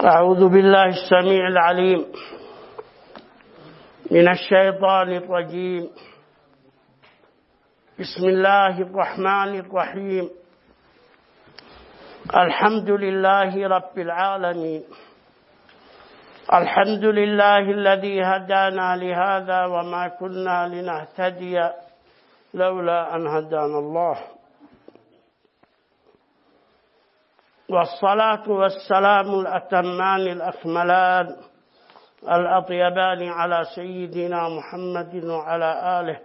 أعوذ بالله السميع العليم من الشيطان الرجيم. بسم الله الرحمن الرحيم. الحمد لله رب العالمين. الحمد لله الذي هدانا لهذا وما كنا لنهتدي لولا أن هدانا الله، والصلاة والسلام الأتمان الأكملان الأطيبان على سيدنا محمد وعلى آله،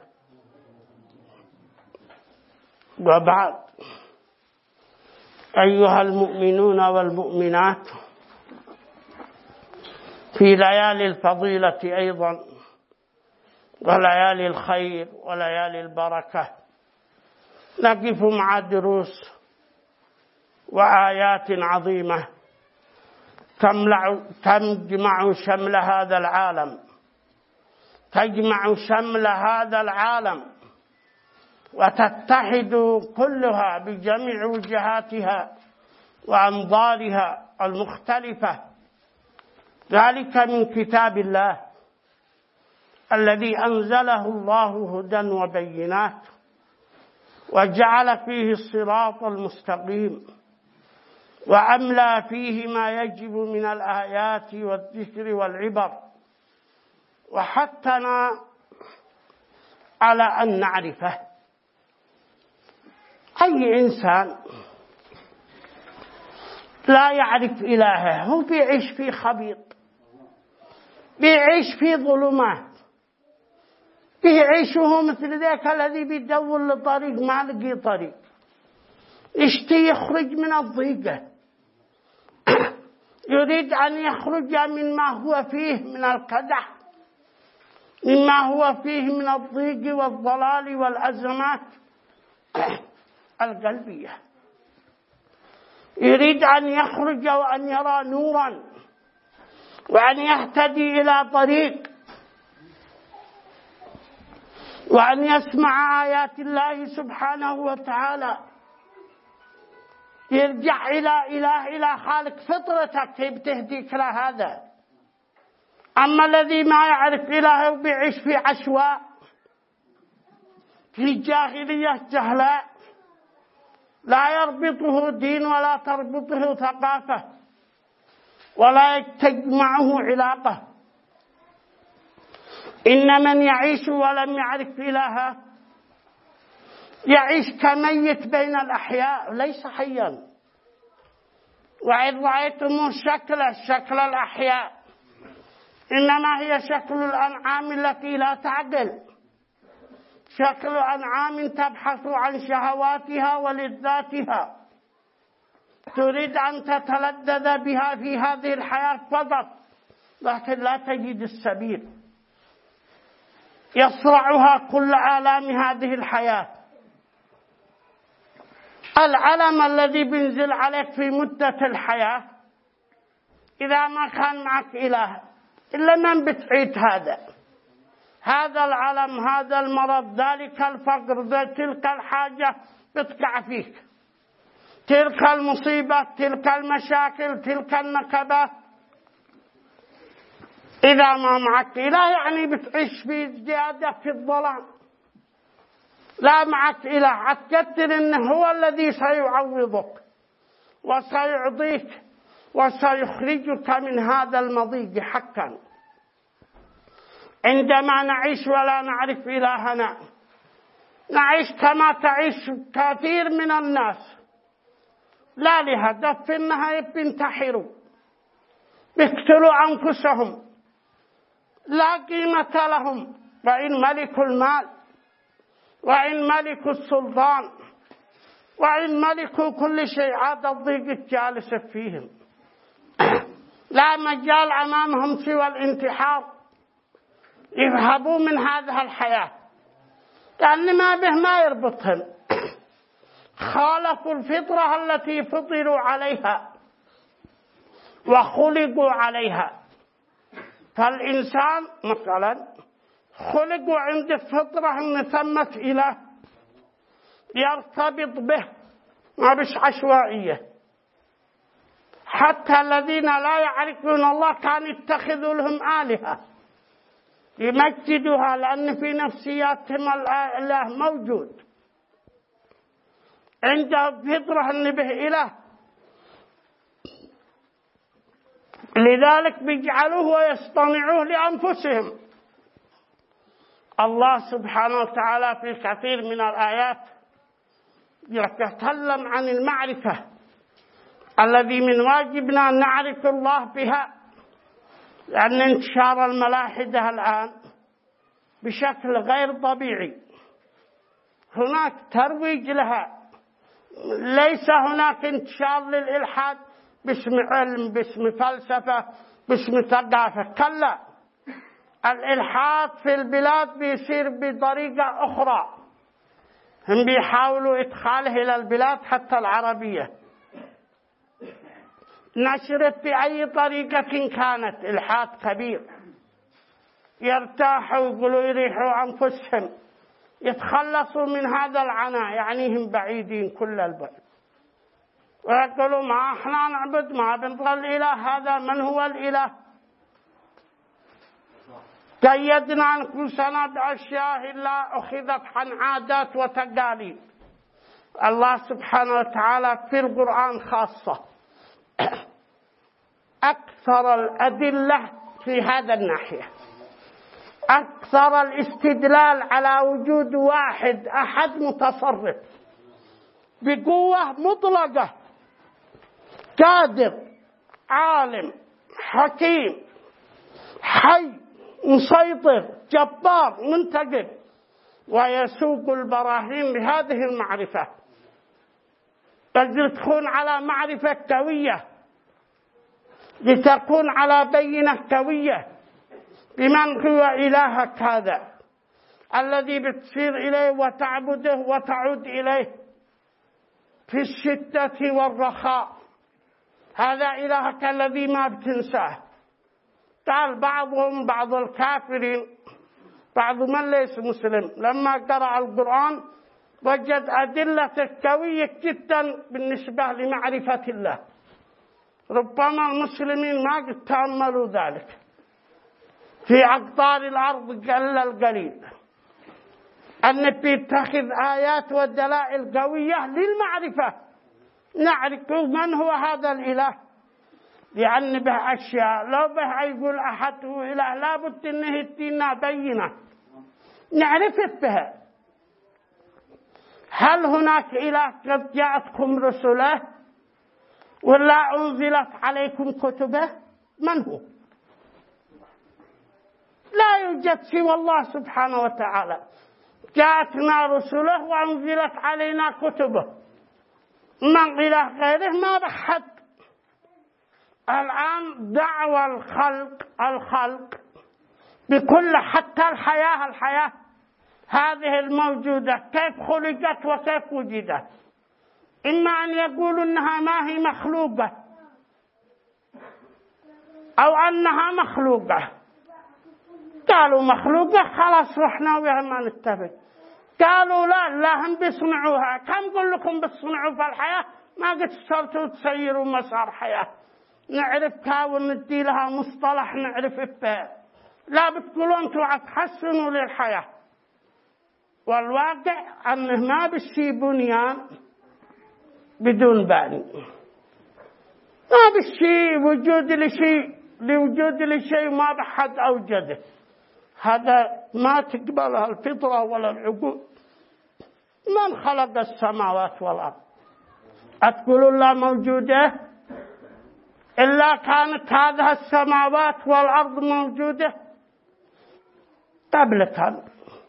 وبعد. أيها المؤمنون والمؤمنات، في ليالي الفضيلة أيضا وليالي الخير وليالي البركة نقف مع دروس وآيات عظيمة تجمع شمل هذا العالم، تجمع شمل هذا العالم وتتحد كلها بجميع وجهاتها وأنظارها المختلفة. ذلك من كتاب الله الذي أنزله الله هدى وبينات، وجعل فيه الصراط المستقيم، وأملى فيه ما يجب من الآيات والذكر والعبر، وحثنا على أن نعرفه. أي إنسان لا يعرف إلهه هو بيعيش في خبيط، بيعيش في ظلمات، بيعيش هو مثل ذاك الذي بيدور لطريق ما لقي طريق، يشتي يخرج من الضيقة، يريد أن يخرج مما هو فيه من القدح، مما هو فيه من الضيق والضلال والأزمات القلبية، يريد أن يخرج وأن يرى نورا وأن يهتدي إلى طريق وأن يسمع آيات الله سبحانه وتعالى، يرجع إلى خالق فطرتك بتهديك لهذا. أما الذي ما يعرف إلهه وبيعيش في عشواء، في جاهلية جهلاء، لا يربطه دين ولا تربطه ثقافة ولا تجمعه علاقة. إن من يعيش ولم يعرف إلهه يعيش كميت بين الأحياء ليس حيا. وإن رأيتم شكل الأحياء إنما هي شكل الأنعام التي لا تعقل، شكل أنعام تبحث عن شهواتها ولذاتها، تريد أن تتلذذ بها في هذه الحياة فقط، لكن لا تجد السبيل، يصرعها كل آلام هذه الحياة. العلم الذي بينزل عليك في مدة الحياة إذا ما كان معك إله إلا من بتعيد هذا العلم، هذا المرض، ذلك الفقر، تلك الحاجة بتقع فيك، تلك المصيبة، تلك المشاكل، تلك النكبات. إذا ما معك إله يعني بتعيش في زيادة في الظلام، لا معك إله. أتذكر إنه هو الذي سيعوضك وسيعطيك وسيخرجك من هذا المضيق حقا. عندما نعيش ولا نعرف إلهنا نعيش كما تعيش كثير من الناس، لا لهدف، في النهاية بينتحروا، بيقتلوا أنفسهم، لا قيمة لهم، وإن ملك المال، وإن ملك السلطان، وإن ملك كل شيء، عاد الضيق الجالس فيهم، لا مجال أمامهم سوى الانتحار، يذهبوا من هذه الحياة لأن ما به ما يربطهم، خالفوا الفطرة التي فطروا عليها وخلقوا عليها. فالإنسان مثلا خلق عند الفطرة أن ثمة إله يرتبط به، ما بش عشوائية. حتى الذين لا يعرفون الله كانوا يتخذوا لهم آلهة يمجدوها، لأن في نفسياتهم الإله موجود، عندهم فطرة أن به إله، لذلك بيجعلوه ويصطنعوه لأنفسهم. الله سبحانه وتعالى في كثير من الآيات يتكلم عن المعرفة الذي من واجبنا أن نعرف الله بها، لأن انتشار الملاحدة الآن بشكل غير طبيعي، هناك ترويج لها، ليس هناك انتشار للإلحاد باسم علم، باسم فلسفة، باسم ثقافة، كلا، الإلحاد في البلاد بيصير بطريقة أخرى، هم بيحاولوا إدخاله إلى البلاد حتى العربية، نشرت بأي طريقة كانت، إلحاد كبير، يرتاحوا ويقولوا يريحوا أنفسهم، يتخلصوا من هذا العناء، يعني هم بعيدين كل البعد، ويقولوا ما احنا نعبد، ما بنظل الإله، هذا من هو الإله؟ قيدنا أنفسنا بأشياء إلا أخذت عن عادات وتقاليد. الله سبحانه وتعالى في القرآن خاصة أكثر الأدلة في هذا الناحية، أكثر الاستدلال على وجود واحد أحد متصرف بقوة مطلقة، قادر، عالم، حكيم، حي، مسيطر، جبار، منتقم، ويسوق البراهين بهذه المعرفة. تقدر تكون على معرفة قوية، لتكون على بينة قوية بمن هو إلهك هذا الذي بتصير إليه وتعبده وتعود إليه في الشدة والرخاء، هذا إلهك الذي ما بتنساه. قال بعض الكافرين، بعض من ليس مسلم، لما قرأ القرآن وجد أدلة قوية جدا بالنسبة لمعرفة الله، ربما المسلمين ما قد تأملوا ذلك، في أقطار الأرض قل القليل أن بيتخذ آيات ودلائل قوية للمعرفة، نعرف من هو هذا الإله، لأن به أشياء لو به يقول أحد هو إله لابد أنه يدينا بينة نعرف بها. هل هناك إله قد جاءتكم رسله ولا أنزلت عليكم كتبه؟ من هو؟ لا يوجد سوى الله سبحانه وتعالى، جاءتنا رسله وأنزلت علينا كتبه، من إله غيره ما بحد. الآن دعوى الخلق بكل، حتى الحياة هذه الموجودة كيف خلقت وكيف وجدت، إما أن يقولوا أنها ما هي مخلوقة أو أنها مخلوقة. قالوا مخلوقة خلاص رحنا وياها ما نتفق. قالوا لا هم بيصنعوها. كم قل لكم بتصنعوا في الحياة؟ ما قد صرتوا تسيروا مسار حياة نعرفها وندي لها مصطلح نعرف بها. لا بتقولوا أنتوا تحسنوا للحياة، والواقع أنه ما بشي بنيان بدون باني، ما بشي لوجود لشيء ما بحد أوجده. هذا ما تقبلها الفطرة ولا العقول. من خلق السماوات والأرض؟ أتقولوا لا موجودة؟ إلا كانت هذه السماوات والأرض موجودة قبل كان.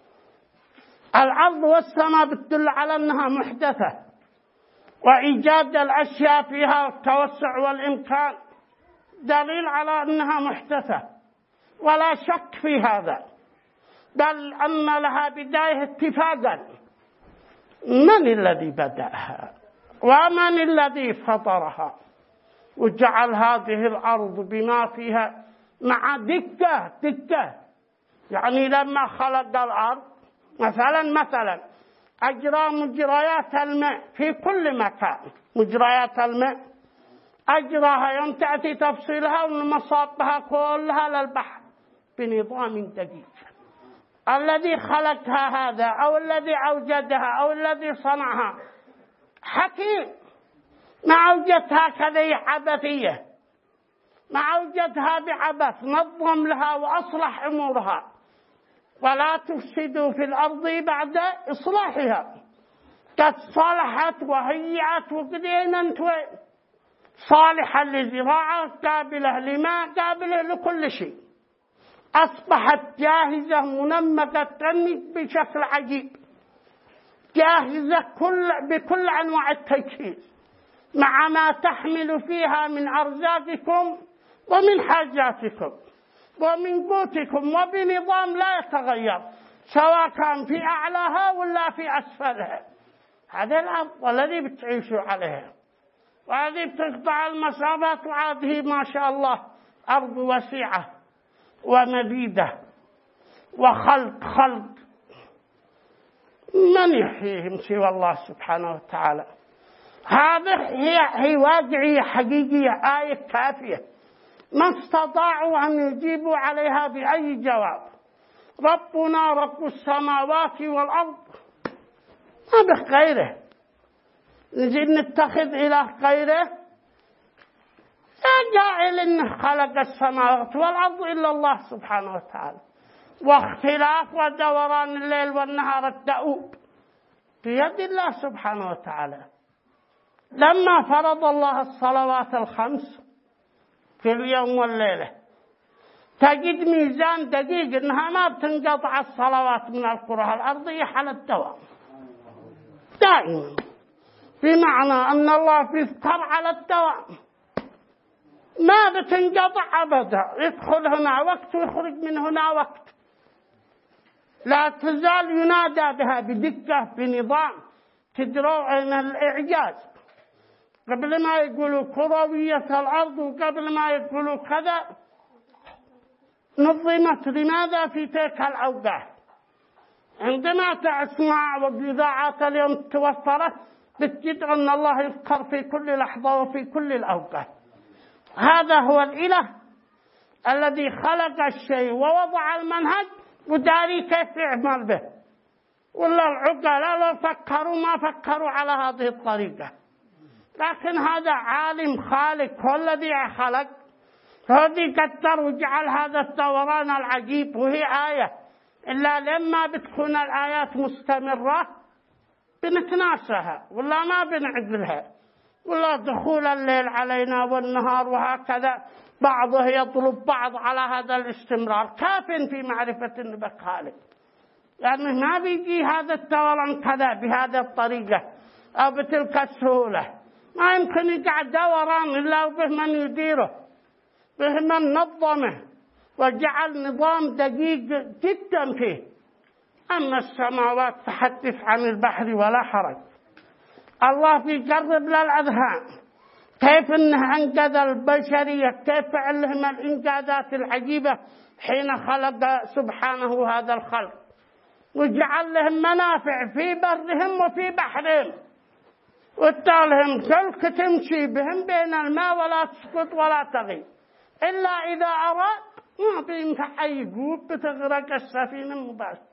الأرض والسماء بتدل على أنها محدثة، وإيجاد الأشياء فيها التوسع والإمكان دليل على أنها محدثة، ولا شك في هذا، بل أن لها بداية اتفاقا. من الذي بدأها ومن الذي فطرها وجعل هذه الأرض بما فيها مع دقة؟ يعني لما خلق الأرض مثلا أجرى مجريات الماء في كل مكان، مجريات الماء أجراها يوم تأتي تفصيلها ومصابها كلها للبحر بنظام دقيق. الذي خلقها هذا أو الذي أوجدها أو الذي صنعها حكيم، ما أوجدها كذي عبثية، ما أوجدها بعبث، نظم لها وأصلح أمورها. ولا تفسدوا في الأرض بعد إصلاحها. قد صلحت وهيئت وقدينا صالحة للزراعة، قابلة لماء، قابلة لكل شيء. أصبحت جاهزة منمقة بشكل عجيب، جاهزة بكل أنواع التجهيز، مع ما تحمل فيها من أرزاقكم ومن حاجاتكم ومن قوتكم، وبنظام لا يتغير سواء كان في أعلاها ولا في أسفلها. هذه الأرض الذي بتعيشوا عليها، وهذه بتقطع المسافات، وهذه ما شاء الله أرض وسيعة ومديدة خلق من يحييهم سوى الله سبحانه وتعالى. هذه هي واقعية حقيقية، آية كافية، ما استطاعوا أن يجيبوا عليها بأي جواب. ربنا رب السماوات والأرض، ما بغيره نجي نتخذ إله غيره؟ جائل إنه خلق السماوات والأرض إلا الله سبحانه وتعالى. واختلاف ودوران الليل والنهار الدؤوب بيد الله سبحانه وتعالى. لما فرض الله الصلوات الخمس في اليوم والليلة، تجد ميزان دقيق إنها ما بتنقطع الصلوات من الكرة الأرضية على الدوام دائما، بمعنى أن الله بيذكر على الدوام، ما بتنقطع أبدا، يدخل هنا وقت ويخرج من هنا وقت، لا تزال ينادى بها بدقة بنظام. تدروا أن الإعجاز قبل ما يقولوا كروية الأرض وقبل ما يقولوا كذا نظمت لماذا في تلك الأوقات. عندما تسمع وبإذاعات اليوم توفرت بتجد أن الله يذكر في كل لحظة وفي كل الأوقات. هذا هو الإله الذي خلق الشيء ووضع المنهج وداري كيف يعمل به. ولا العقلاء لو فكروا ما فكروا على هذه الطريقة، لكن هذا عالم خالق هو الذي خلق، هو الذي قدر وجعل هذا الدوران العجيب. وهي آية، إلا لما بتكون الآيات مستمرة بنتناسها ولا ما بنعقلها، ولا دخول الليل علينا والنهار وهكذا، بعضه يطلب بعض على هذا الاستمرار. كاف في معرفة النبي خالق، لأنه ما بيجي هذا الدوران كذا بهذا الطريقة أو بتلك السهولة، ما يمكن يقعد دوران إلا به من يديره، به من نظمه وجعل نظام دقيق جدا فيه. أما السماوات تحدث عن البحر ولا حرج. الله بيقرب للأذهان كيف أنه أنقذ البشرية، كيف علهم الإنقاذات العجيبة حين خلق سبحانه هذا الخلق، وجعل لهم منافع في برهم وفي بحرهم، واتالهم سلك تمشي بهم بين الماء ولا تسقط ولا تغيب، إلا إذا أراد ما بينفع يقوب بتغرق السفينة مباشرة.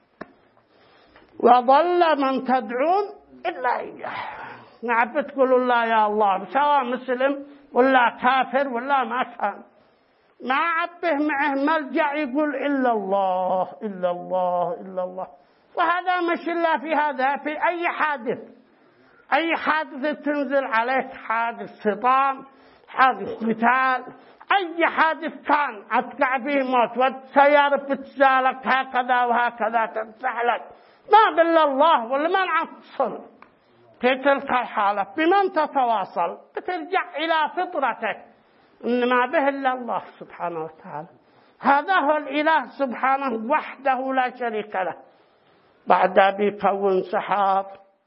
وظل من تدعون إلا إياه. نعم بتقولوا لا يا الله، سواء مسلم ولا كافر ولا ما كان، ما عبه معه ملجأ يقول إلا الله إلا الله إلا الله. وهذا مش إلا في هذا، في أي حادث، أي حادث تنزل عليك، حادث سطام، حادث قتال، أي حادث كان أتقع فيه موت والسيارة بتسالك هكذا وهكذا تنسحلك، ما بالله الله ولا ما نعصل في تلك الحالة. بمن تتواصل؟ بترجع إلى فطرتك، إنما به إلا الله سبحانه وتعالى. هذا هو الإله سبحانه وحده لا شريك له. بعد بيكون سحاب،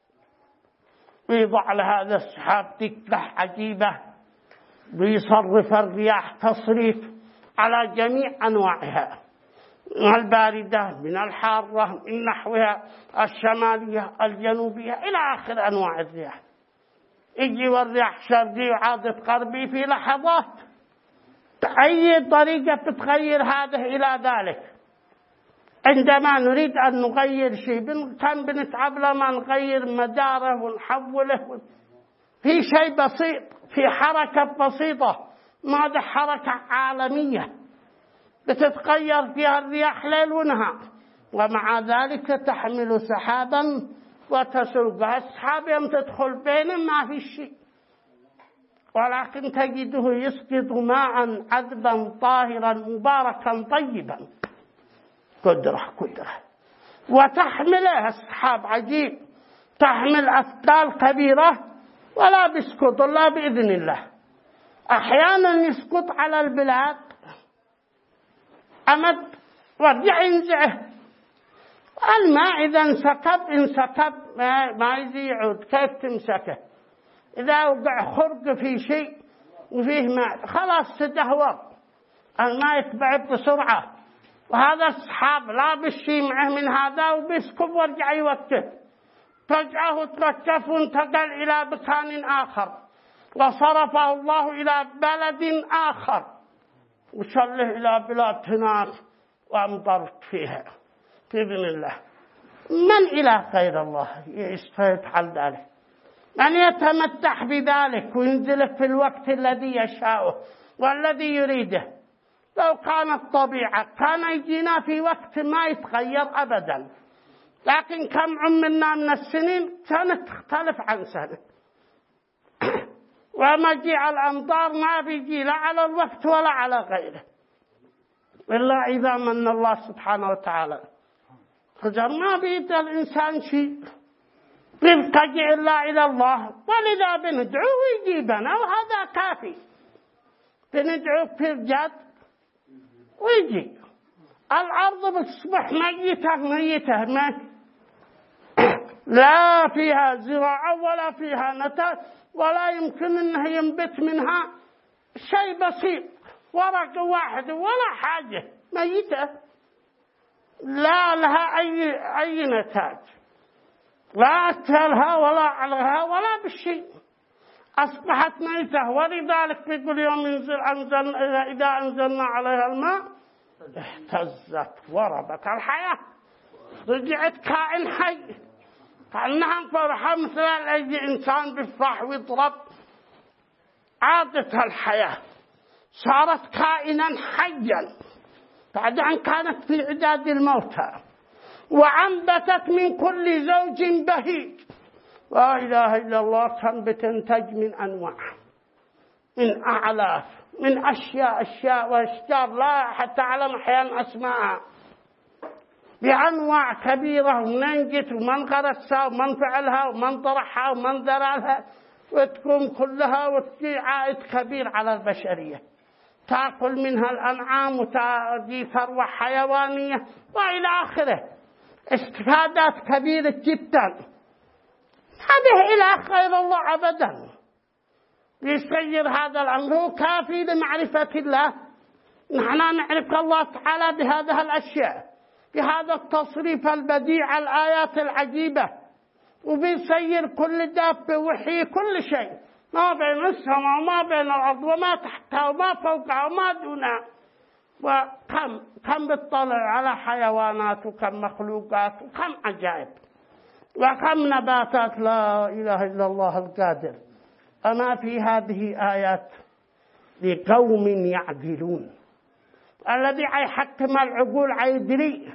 ويضع لهذا السحاب دقة عجيبة، ويصرف الرياح تصريف على جميع أنواعها، من الباردة من الحارة من نحوها الشمالية الجنوبية إلى آخر أنواع الرياح. يجي والرياح شرقي وعادة غربي في لحظات. أي طريقة بتغير هذا إلى ذلك. عندما نريد أن نغير شيء كم بنتعب لما نغير مداره ونحوله في شيء بسيط، في حركة بسيطة، ماذا حركة عالمية بتتغير فيها الرياح ليل ونهار، ومع ذلك تحمل سحابا وتسوقها. السحاب يوم تدخل بينه ما في شيء، ولكن تجده يسقط ماء عذبا طاهرا مباركا طيبا. قدرة وتحمله السحاب عجيب، تحمل أثقال كبيرة ولا بيسقط إلا بإذن الله. أحيانا يسقط على البلاد أمد ورجع ينزعه. الماء إذا انسكب ما يجي يعود، كيف تمسكه؟ إذا وقع خرق في شيء وفيه ماء خلاص تدهور، الماء يتبع بسرعة. وهذا السحاب لا بالشيء معه من هذا وبيسكب ورجع يوقف، فجأة تركف وانتقل إلى مكان آخر، وصرفه الله إلى بلد آخر وشله إلى بلاد هناك وأمطرت فيها بإذن الله. من إله غير الله يفعل ذلك؟ من يتمتع بذلك وينزل في الوقت الذي يشاءه والذي يريده؟ لو كانت طبيعة كان يجينا في وقت ما يتغير أبدا، لكن كم عمرنا من السنين كانت تختلف عن سنة. ومجيء الأمطار ما بيجي لا على الوقت ولا على غيره إلا إذا من الله سبحانه وتعالى. فجر ما بيد الإنسان شيء، بيلتجئ إلا إلى الله، ولذا بندعوه ويجيبنا وهذا كافي. بندعوه في الجد ويجي. الأرض بتصبح ميتة لا فيها زراعة ولا فيها نتاج، ولا يمكن أنه ينبت منها شيء بسيط، ورق واحد ولا حاجة، ميتة لا لها أي نتاج، لا أكلها ولا عليها ولا بالشيء، أصبحت ميتة. ولذلك بيقول يوم إذا أنزلنا عليها الماء اهتزت وربت الحياة، رجعت كائن حي، كأنها فرحة مثل أي إنسان بيفرح ويضرب. عادت الحياة، صارت كائنا حيا بعد أن كانت في عداد الموتى، وأنبتت من كل زوج بهيج. لا إله إلا الله. تنتج من أنواع، من أعلاف، من أشياء وأشجار لا حتى تعلم أحيانا أسماءها، بأنواع كبيرة، ومن جت ومن غرسها ومن فعلها ومن طرحها ومن ذرالها، وتكون كلها وتجي عائد كبير على البشرية. تأكل منها الأنعام وتجي ثروة حيوانية وإلى آخره، استفادات كبيرة جدا. هذه إله غير الله أبدا يسير هذا الأمر، هو كافي لمعرفة الله. نحن نعرف الله تعالى بهذه الأشياء، بهذا التصريف البديع، الآيات العجيبة، وبيسير كل دابة وحي كل شيء ما بين السماء وما بين الأرض وما تحتها وما فوقها وما دونها. وكم بتطلع على حيوانات وكم مخلوقات وكم عجائب وكم نباتات. لا إله إلا الله القادر. أما في هذه آيات لقوم يعقلون. الذي يحكم العقول يدري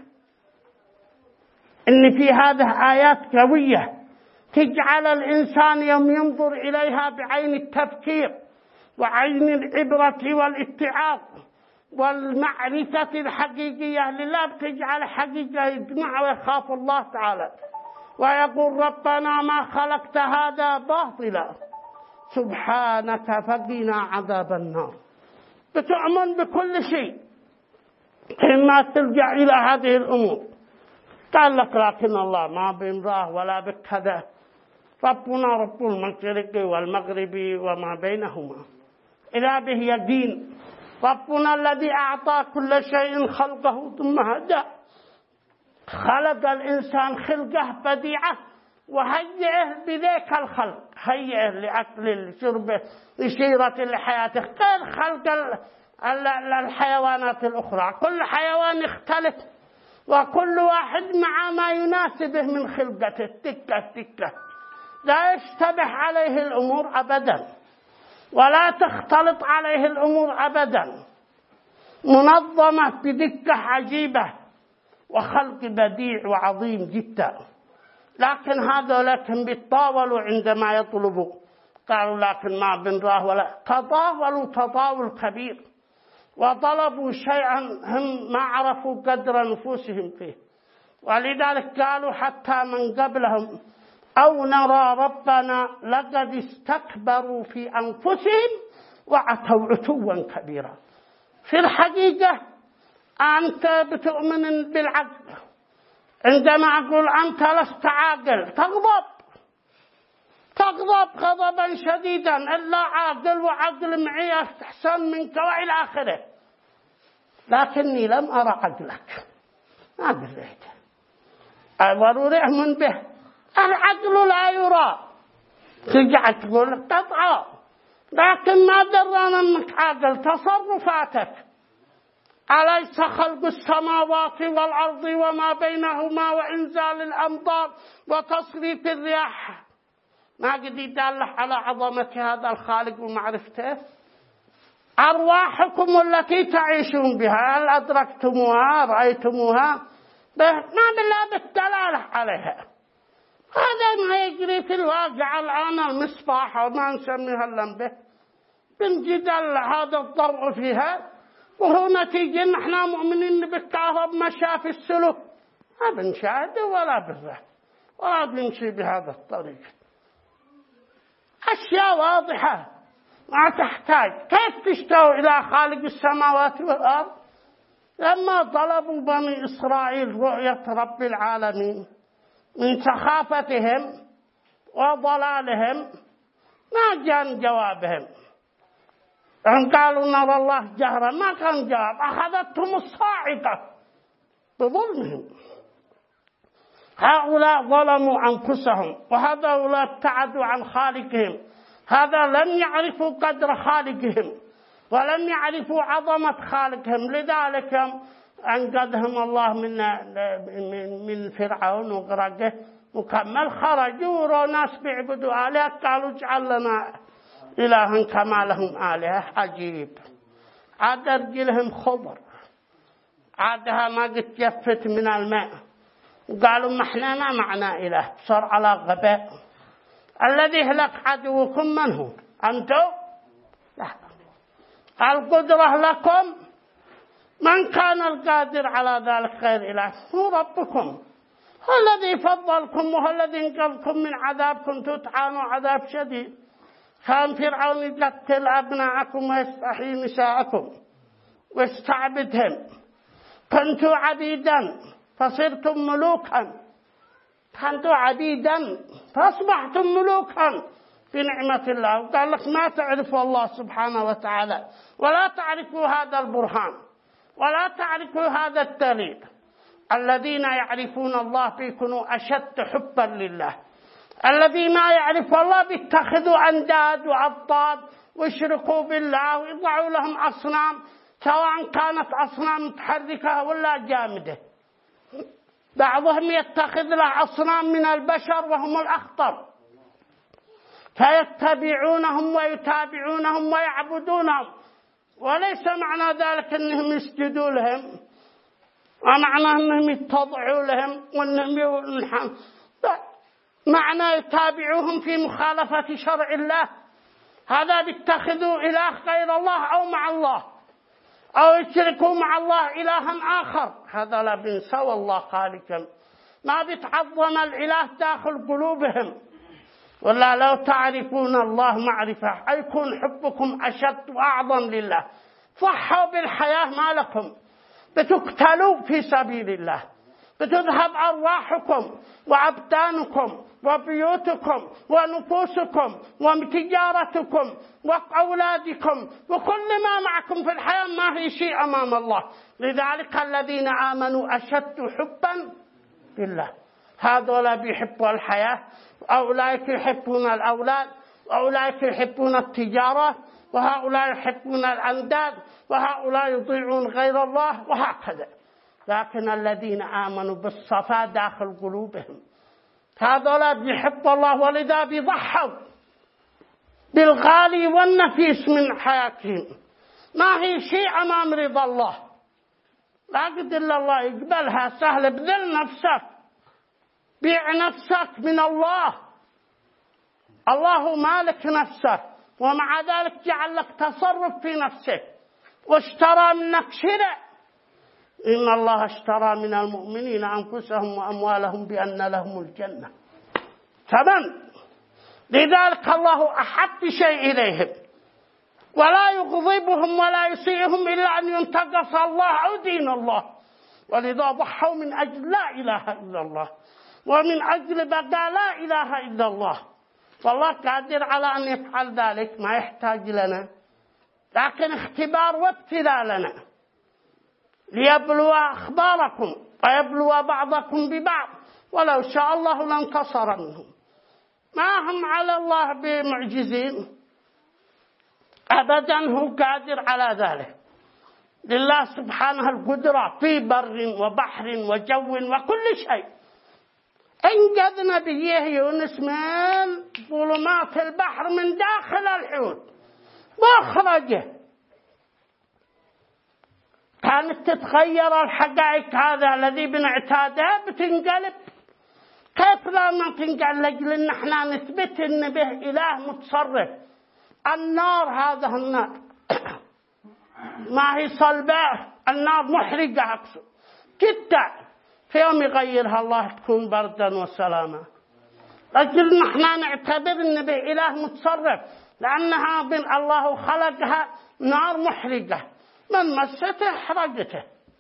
إن في هذه آيات قوية تجعل الإنسان يوم ينظر إليها بعين التفكير وعين العبرة والاتعاظ والمعرفة الحقيقية لله، بتجعل حقيقة يجمع ويخاف الله تعالى ويقول ربنا ما خلقت هذا باطلا سبحانك فقنا عذاب النار. بتؤمن بكل شيء إما ترجع إلى هذه الأمور. قال لك لكن الله ما بامراه ولا بكذا، ربنا رب المشرق والمغرب وما بينهما إذا به يدين. ربنا الذي أعطى كل شيء خلقه ثم هدى، خلق الإنسان خلقه بديعة وهيئه بذيك الخلق، هيئه لأكل لشربه لشيرة لحياته، غير خلق الحيوانات الأخرى. كل حيوان يختلف، وكل واحد مع ما يناسبه من خلقته، تكة لا يشتبه عليه الأمور أبدا، ولا تختلط عليه الأمور أبدا، منظمة بدقة عجيبة وخلق بديع وعظيم جدا. لكن هذا كان بيتطاولوا عندما يطلبوا، قالوا لكن ما بنراه ولا تطاولوا تطاول كبير، وطلبوا شيئا هم ما عرفوا قدر نفوسهم فيه. ولذلك قالوا حتى من قبلهم أو نرى ربنا لقد استكبروا في أنفسهم وعتوا عتوا كبيرا. في الحقيقة أنت بتؤمن بالعقل، عندما أقول أنت لست عاقل تغضب غضبا شديدا، إلا عاقل وعقل معي أحسن منك وإلى آخره، لكني لم أرى عقلك، ما دريت. ضروري أؤمن به. العقل لا يرى، ترجع تقول قطعا، لكن ما درنا أنك عاقل. تصرفاتك، أليس خلق السماوات والأرض وما بينهما وإنزال الأمطار وتصريف الرياح ما قد يدل على عظمة هذا الخالق ومعرفته؟ أرواحكم التي تعيشون بها هل أدركتموها رأيتموها؟ ما بالله بالدلالة عليها. هذا ما يجري في الواقع الآن، المصباح وما نسميها اللمبة بنجدل هذا الضوء فيها، وهو نتيجة نحن مؤمنين بالكهرب مشى في السلوك، ما بنشاهده ولا بره ولا بنمشي بهذا الطريق. أشياء واضحة ما تحتاج. كيف تشتوا إلى خالق السماوات والأرض؟ لما طلبوا بني إسرائيل رؤية رب العالمين من سخافتهم وضلالهم ما كان جوابهم، هم قالوا نرى الله جهرا، ما كان جواب. أخذتهم الصاعقة بظلمهم. هؤلاء ظلموا أنفسهم، وهؤلاء ابتعدوا عن خالقهم. هذا لم يعرفوا قدر خالقهم ولم يعرفوا عظمة خالقهم، لذلك أنقذهم الله من فرعون وغرقه وكمل. خرجوا وروا ناس بيعبدوا آلهة، قالوا اجعل لنا إلها كما لهم آلهة. عجيب. عاد رجلهم خضر، عادها ما قد جفت من الماء، وقالوا ما احنا ما معنا إله، صار على غباء. الذي هلك عدوكم من هو؟ أنتم؟ لا، القدرة لكم. من كان القادر على ذلك غير إله؟ هو ربكم، هو الذي فضلكم وهو الذي انقذكم من عذاب كنتم تعانوا عذاب شديد. كان فرعون يقتل أبناءكم ويستحيي نساءكم ويستعبدهم. كنتم عبيدا فصرتم ملوكا، كنتم عبيدا فأصبحتم ملوكا في نعمة الله. وقال لك ما تعرفوا الله سبحانه وتعالى، ولا تعرفوا هذا البرهان، ولا تعرفوا هذا الدليل. الذين يعرفون الله بيكونوا أشد حبا لله. الذين لا يعرفوا الله بيتخذوا أنداد وأضداد ويشركوا بالله ويضعوا لهم أصنام، سواء كانت أصنام متحركة ولا جامدة. بعضهم يتخذ له أصنام من البشر وهم الأخطر، فيتبعونهم ويتابعونهم ويعبدونهم، وليس معنى ذلك أنهم يسجدوا لهم، ومعنى أنهم يتضعوا لهم وأنهم معنى يتابعوهم في مخالفة شرع الله. هذا بيتخذوا إله غير الله أو مع الله، أو يشركوا مع الله إلها آخر. هذا لا بنسوى الله خالقا، ما بتعظم الإله داخل قلوبهم. ولا لو تعرفون الله معرفة أيكون حبكم أشد وأعظم لله. صحوا بالحياة ما لكم، بتقتلوا في سبيل الله، بتذهب أرواحكم وأبدانكم وبيوتكم ونفوسكم وتجارتكم وأولادكم وكل ما معكم في الحياة ما هي شيء أمام الله. لذلك الذين آمنوا أشد حبا لله. هذولا بيحبوا الحياة، أولئك يحبون الأولاد، وأولئك يحبون التجارة، وهؤلاء يحبون الأنداد، وهؤلاء يطيعون غير الله، وهكذا. لكن الذين آمنوا بالصفاء داخل قلوبهم هذولا بيحبوا الله، ولذا بيضحوا بالغالي والنفيس من حياتهم. ما هي شيء أمام رضا الله، لا قد إلا الله يقبلها سهل. بذل نفسك، بيع نفسك من الله، الله مالك نفسك، ومع ذلك جعل لك تصرف في نفسك واشترى منك شراء. إن الله اشترى من المؤمنين أنفسهم وأموالهم بأن لهم الجنة. تمام. لذلك الله أحب شيء إليهم، ولا يغضبهم ولا يسيئهم إلا أن ينتقص الله أو دين الله. ولذا ضحوا من أجل لا إله إلا الله، ومن أجل بقاء لا إله إلا الله. والله قادر على أن يفعل ذلك، ما يحتاج لنا، لكن اختبار وابتلاء لنا ليبلو أخباركم ويبلو بعضكم ببعض. ولو شاء الله لانتصر منهم. ما هم على الله بمعجزين أبدا، هو قادر على ذلك. لله سبحانه القدرة في بر وبحر وجو وكل شيء. انقذ نبيه يونس من ظلمات البحر من داخل الحوت واخرجه. كانت تتغير الحقائق هذا الذي بنعتاده بتنقلب. كيف لا ما تنقل؟ لأجل ان احنا نثبت ان به اله متصرف. النار، هذا النار ما هي صلبة، النار محرقة أقصد جدا، في يوم يغيرها الله تكون بردا وسلاما. لأجل نحن نعتبر ان به اله متصرف، لانها الله خلقها نار محرقة، من مسته حرقته.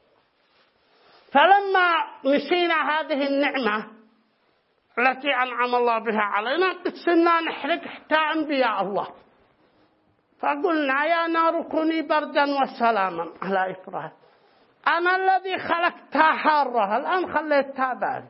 فلما نسينا هذه النعمة التي أنعم الله بها علينا بسنا نحرق حتى أنبياء الله. فقلنا يا نار كوني بردا وسلاما على إبراهيم. أنا الذي خلقتها حارة، الآن خليتها بارد.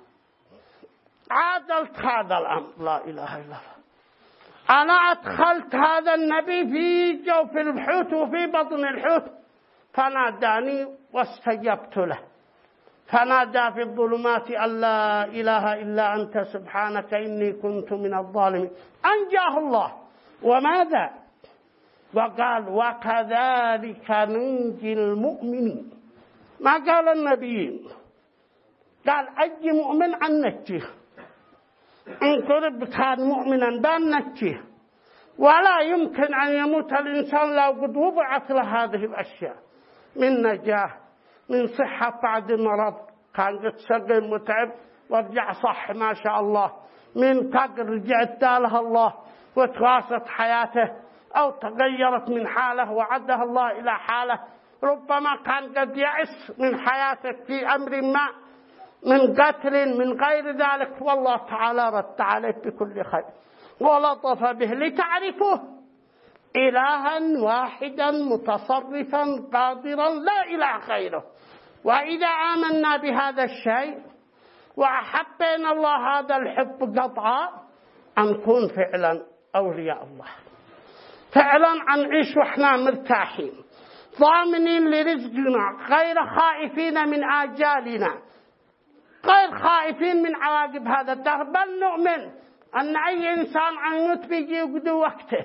عادلت هذا الأمر، لا إله إلا الله. أنا أدخلت هذا النبي في جوف الحوت وفي بطن الحوت، فناداني واستجبت له. فنادى في الظلمات أن لا إله إلا أنت سبحانك إني كنت من الظالمين. أنجاه الله. وماذا؟ وقال وكذلك ننجي المؤمنين. ما قال النبيين، قال أي مؤمن عن نجيه. إن قرب كان مؤمنا بان نجيه. ولا يمكن أن يموت الإنسان لو قد وضعت له هذه الأشياء من نجاه، من صحة بعد مرض، كان قد سقم متعب ورجع صح ما شاء الله، من فقر رجعت دالها الله وتواصلت حياته، أو تغيرت من حاله وعدها الله إلى حاله. ربما كان قد يعس من حياته في أمر ما، من قتل من غير ذلك، والله تعالى رد عليه بكل خير ولطف به لتعرفوه إلها واحدا متصرفا قادرا لا إله غيره. وإذا آمنا بهذا الشيء وأحبنا الله هذا الحب قطعا، نكون فعلا أولياء الله، فعلا نعيش وإحنا مرتاحين ضامنين لرزقنا، غير خائفين من آجالنا، غير خائفين من عواقب هذا الدهر، بل نؤمن أن أي إنسان عنوت بيجي يقضي وقته.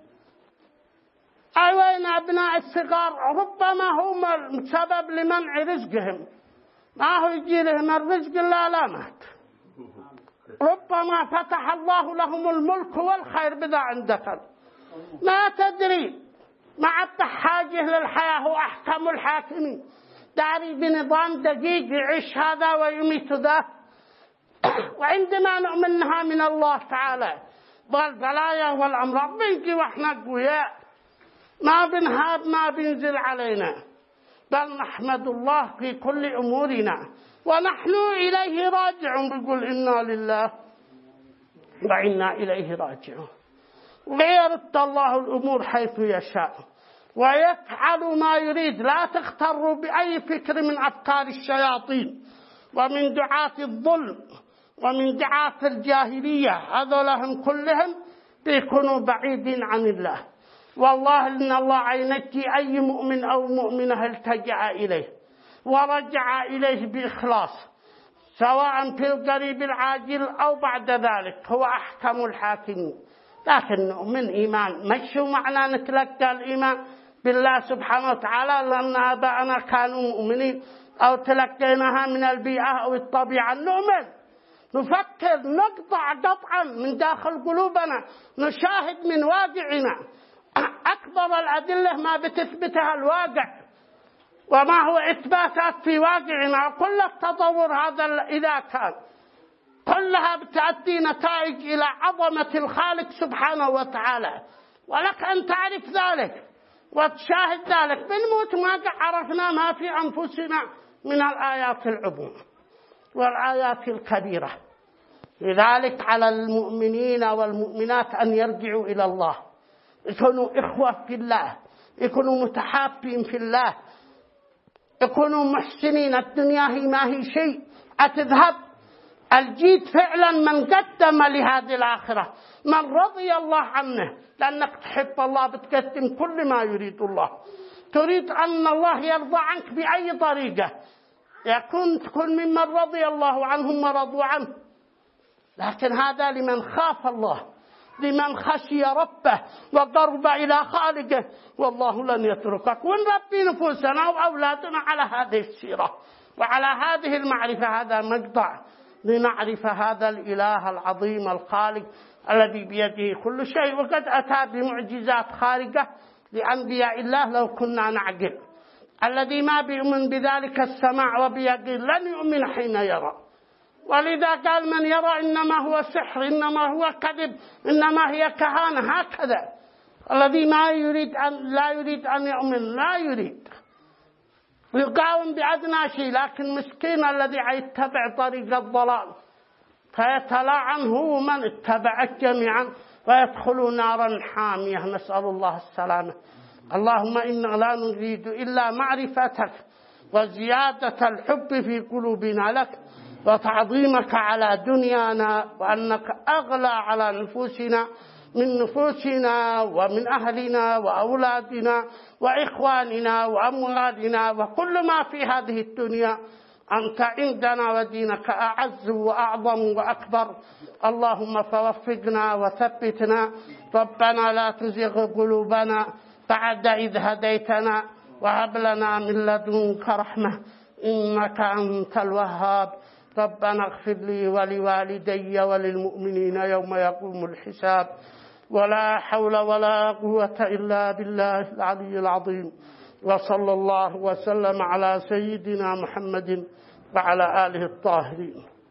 أيوين أبناء الصغار ربما هم السبب لمنع رزقهم، ما هو يجي لهم الرزق لا مات. ربما فتح الله لهم الملك والخير بذا عندك، ما تدري، مع حاجه للحياة هو أحكم الحاكمين، داري بنظام دقيق يعيش هذا ويميت ذا. وعندما نؤمنها من الله تعالى بالبلايا والأمراض بنجي وإحنا قوياء، ما بنهاب ما بينزل علينا، بل نحمد الله في كل أمورنا ونحن إليه راجعون. بيقول إنا لله وإنا إليه راجعون. ويرد الله الأمور حيث يشاء ويفعل ما يريد. لا تغتروا بأي فكر من أفكار الشياطين ومن دعاة الظلم ومن دعاة الجاهلية هذولهم كلهم بيكونوا بعيدين عن الله. والله إن الله عينجي أي مؤمن أو مؤمنة التجأ إليه ورجع إليه بإخلاص، سواء في القريب العاجل أو بعد ذلك، هو أحكم الحاكمين. لكن نؤمن إيمان مش معنى نتلقى الإيمان بالله سبحانه وتعالى لأن آباءنا كانوا مؤمنين أو تلقيناها من البيئة أو الطبيعة. نؤمن، نفكر، نقطع قطعا من داخل قلوبنا، نشاهد من واقعنا. أكبر الأدلة ما بتثبتها الواقع وما هو إثباتات في واقعنا. كل التطور هذا إذا كان كلها بتأتي نتائج إلى عظمة الخالق سبحانه وتعالى، ولك أن تعرف ذلك وتشاهد ذلك. بنموت ما عرفنا ما في أنفسنا من الآيات العظمى والآيات الكبيرة. لذلك على المؤمنين والمؤمنات أن يرجعوا إلى الله، يكونوا إخوة في الله، يكونوا متحابين في الله، يكونوا محسنين. الدنيا هي ما هي شيء أتذهب. الجيد فعلا من قدم لهذه الآخرة، من رضي الله عنه، لأنك تحب الله بتقدم كل ما يريد الله. تريد أن الله يرضى عنك بأي طريقة تكون ممن رضي الله عنهم ورضوا عنه. لكن هذا لمن خاف الله، لمن خشي ربه وقرب إلى خالقه. والله لن يتركك. ونربي نفوسنا وأولادنا على هذه السيرة وعلى هذه المعرفة. هذا مقطع لنعرف هذا الإله العظيم الخالق الذي بيده كل شيء، وقد أتى بمعجزات خارقة لأنبياء الله لو كنا نعقل. الذي ما بيؤمن بذلك السماع وبيقين لن يؤمن حين يرى. ولذا قال من يرى إنما هو سحر، إنما هو كذب، إنما هي كهانة. هكذا الذي لا يريد أن يؤمن لا يريد، يقاوم بأدنى شيء. لكن مسكين الذي يتبع طريق الضلال فيتلاعن هو من اتبع جميعا ويدخل نارا حامية. نسأل الله السلامة. اللهم إنا لا نريد إلا معرفتك وزيادة الحب في قلوبنا لك وتعظيمك على دنيانا، وأنك أغلى على نفوسنا من نفوسنا ومن أهلنا وأولادنا وإخواننا وأموالنا وكل ما في هذه الدنيا. أنت عندنا ودينك أعز وأعظم وأكبر. اللهم فوفقنا وثبتنا. ربنا لا تزغ قلوبنا بعد إذ هديتنا وهب لنا من لدنك رحمة إنك أنت الوهاب. ربنا اغفر لي ولوالدي وللمؤمنين يوم يقوم الحساب. ولا حول ولا قوة إلا بالله العلي العظيم. وصلى الله وسلم على سيدنا محمد وعلى آله الطاهرين.